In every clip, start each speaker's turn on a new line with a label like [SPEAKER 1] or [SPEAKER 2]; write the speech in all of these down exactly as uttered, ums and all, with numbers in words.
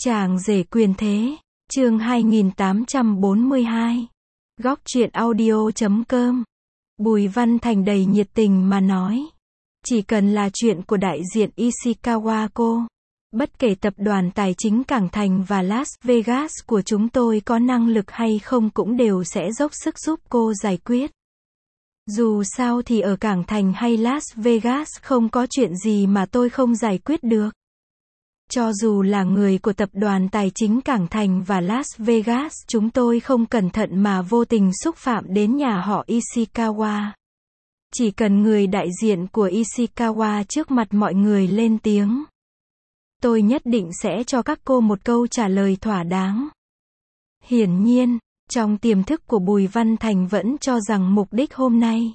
[SPEAKER 1] Chàng rể quyền thế, chương hai nghìn tám trăm bốn mươi hai. Góc truyện audio chấm com. Bùi Văn Thành đầy nhiệt tình mà nói. Chỉ cần là chuyện của đại diện Ishikawa cô. Bất kể tập đoàn tài chính Cảng Thành và Las Vegas của chúng tôi có năng lực hay không cũng đều sẽ dốc sức giúp cô giải quyết. Dù sao thì ở Cảng Thành hay Las Vegas không có chuyện gì mà tôi không giải quyết được. Cho dù là người của tập đoàn tài chính Cảng Thành và Las Vegas, chúng tôi không cẩn thận mà vô tình xúc phạm đến nhà họ Ishikawa. Chỉ cần người đại diện của Ishikawa trước mặt mọi người lên tiếng, tôi nhất định sẽ cho các cô một câu trả lời thỏa đáng. Hiển nhiên, trong tiềm thức của Bùi Văn Thành vẫn cho rằng mục đích hôm nay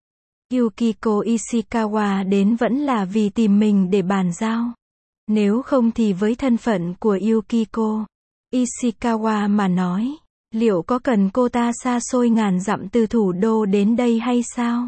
[SPEAKER 1] Yukiko Ishikawa đến vẫn là vì tìm mình để bàn giao. Nếu không thì với thân phận của Yukiko Ishikawa mà nói, liệu có cần cô ta xa xôi ngàn dặm từ thủ đô đến đây hay sao?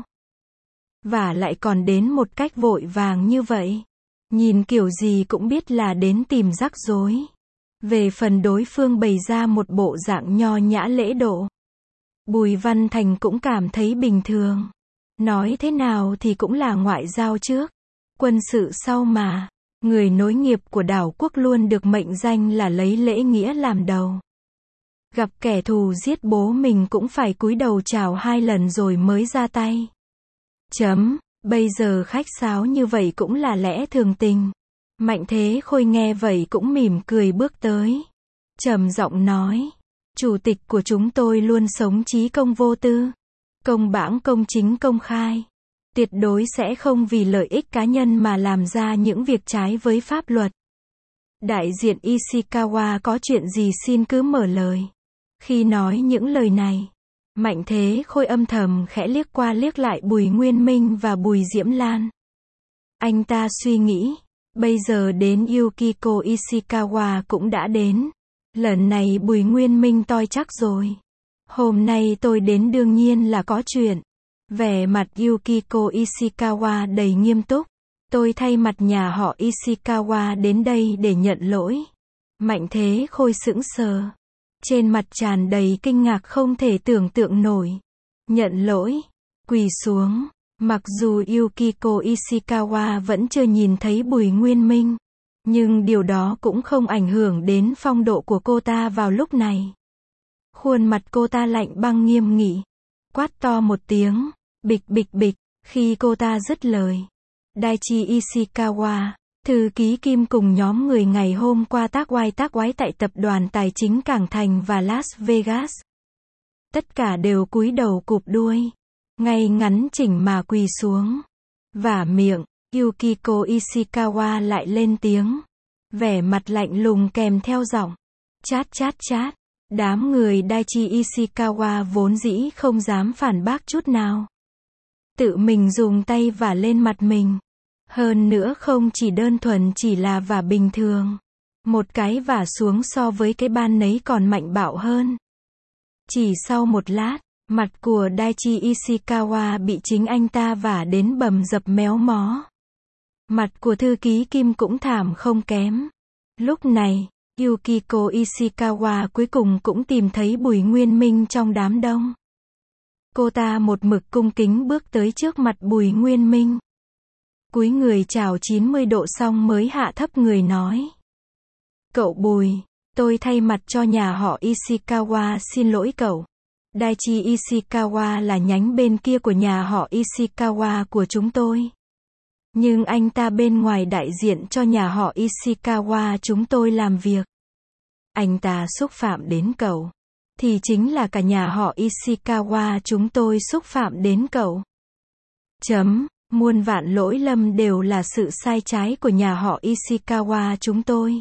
[SPEAKER 1] Và lại còn đến một cách vội vàng như vậy. Nhìn kiểu gì cũng biết là đến tìm rắc rối. Về phần đối phương bày ra một bộ dạng nho nhã lễ độ, Bùi Văn Thành cũng cảm thấy bình thường. Nói thế nào thì cũng là ngoại giao trước, quân sự sau mà. Người nối nghiệp của đảo quốc luôn được mệnh danh là lấy lễ nghĩa làm đầu. Gặp kẻ thù giết bố mình cũng phải cúi đầu chào hai lần rồi mới ra tay. Chấm, bây giờ khách sáo như vậy cũng là lẽ thường tình. Mạnh Thế Khôi nghe vậy cũng mỉm cười bước tới. Trầm giọng nói, chủ tịch của chúng tôi luôn sống chí công vô tư, công bãng công chính công khai. Tuyệt đối sẽ không vì lợi ích cá nhân mà làm ra những việc trái với pháp luật. Đại diện Ishikawa có chuyện gì xin cứ mở lời. Khi nói những lời này, Mạnh Thế Khôi âm thầm khẽ liếc qua liếc lại Bùi Nguyên Minh và Bùi Diễm Lan. Anh ta suy nghĩ, bây giờ đến Yukiko Ishikawa cũng đã đến. Lần này Bùi Nguyên Minh toi chắc rồi. Hôm nay tôi đến đương nhiên là có chuyện. Vẻ mặt Yukiko Ishikawa đầy nghiêm túc. Tôi thay mặt nhà họ Ishikawa đến đây để nhận lỗi. Mạnh Thế Khôi sững sờ. Trên mặt tràn đầy kinh ngạc không thể tưởng tượng nổi. Nhận lỗi. Quỳ xuống. Mặc dù Yukiko Ishikawa vẫn chưa nhìn thấy Bùi Nguyên Minh, nhưng điều đó cũng không ảnh hưởng đến phong độ của cô ta vào lúc này. Khuôn mặt cô ta lạnh băng nghiêm nghị. Quát to một tiếng, bịch bịch bịch, khi cô ta dứt lời. Daichi Ishikawa, thư ký Kim cùng nhóm người ngày hôm qua tác oai tác oái tại tập đoàn tài chính Cảng Thành và Las Vegas. Tất cả đều cúi đầu cụp đuôi, ngay ngắn chỉnh mà quỳ xuống. Vả miệng, Yukiko Ishikawa lại lên tiếng. Vẻ mặt lạnh lùng kèm theo giọng chát chát chát. Đám người Daichi Ishikawa vốn dĩ không dám phản bác chút nào. Tự mình dùng tay vả lên mặt mình. Hơn nữa không chỉ đơn thuần chỉ là vả bình thường. Một cái vả xuống so với cái ban nấy còn mạnh bạo hơn. Chỉ sau một lát, mặt của Daichi Ishikawa bị chính anh ta vả đến bầm dập méo mó. Mặt của thư ký Kim cũng thảm không kém. Lúc này, Yukiko Ishikawa cuối cùng cũng tìm thấy Bùi Nguyên Minh trong đám đông. Cô ta một mực cung kính bước tới trước mặt Bùi Nguyên Minh. Cúi người chào chín mươi độ xong mới hạ thấp người nói. Cậu Bùi, tôi thay mặt cho nhà họ Ishikawa xin lỗi cậu. Daichi Ishikawa là nhánh bên kia của nhà họ Ishikawa của chúng tôi. Nhưng anh ta bên ngoài đại diện cho nhà họ Ishikawa chúng tôi làm việc. Anh ta xúc phạm đến cậu, thì chính là cả nhà họ Ishikawa chúng tôi xúc phạm đến cậu. Chấm, muôn vạn lỗi lầm đều là sự sai trái của nhà họ Ishikawa chúng tôi.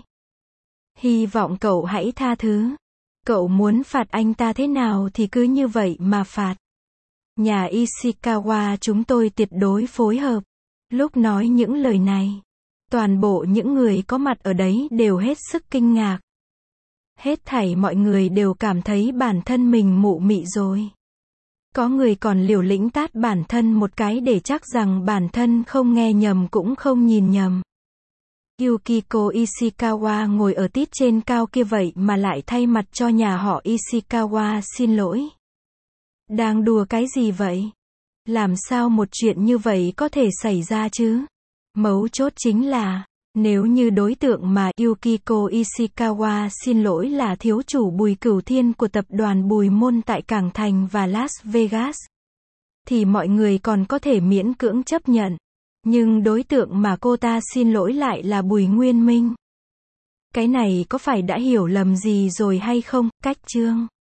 [SPEAKER 1] Hy vọng cậu hãy tha thứ. Cậu muốn phạt anh ta thế nào thì cứ như vậy mà phạt. Nhà Ishikawa chúng tôi tuyệt đối phối hợp. Lúc nói những lời này, toàn bộ những người có mặt ở đấy đều hết sức kinh ngạc. Hết thảy mọi người đều cảm thấy bản thân mình mụ mị rồi. Có người còn liều lĩnh tát bản thân một cái để chắc rằng bản thân không nghe nhầm cũng không nhìn nhầm. Yukiko Ishikawa ngồi ở tít trên cao kia vậy mà lại thay mặt cho nhà họ Ishikawa xin lỗi. Đang đùa cái gì vậy? Làm sao một chuyện như vậy có thể xảy ra chứ? Mấu chốt chính là, nếu như đối tượng mà Yukiko Ishikawa xin lỗi là thiếu chủ Bùi Cửu Thiên của tập đoàn Bùi Môn tại Cảng Thành và Las Vegas, thì mọi người còn có thể miễn cưỡng chấp nhận. Nhưng đối tượng mà cô ta xin lỗi lại là Bùi Nguyên Minh. Cái này có phải đã hiểu lầm gì rồi hay không? Cách chương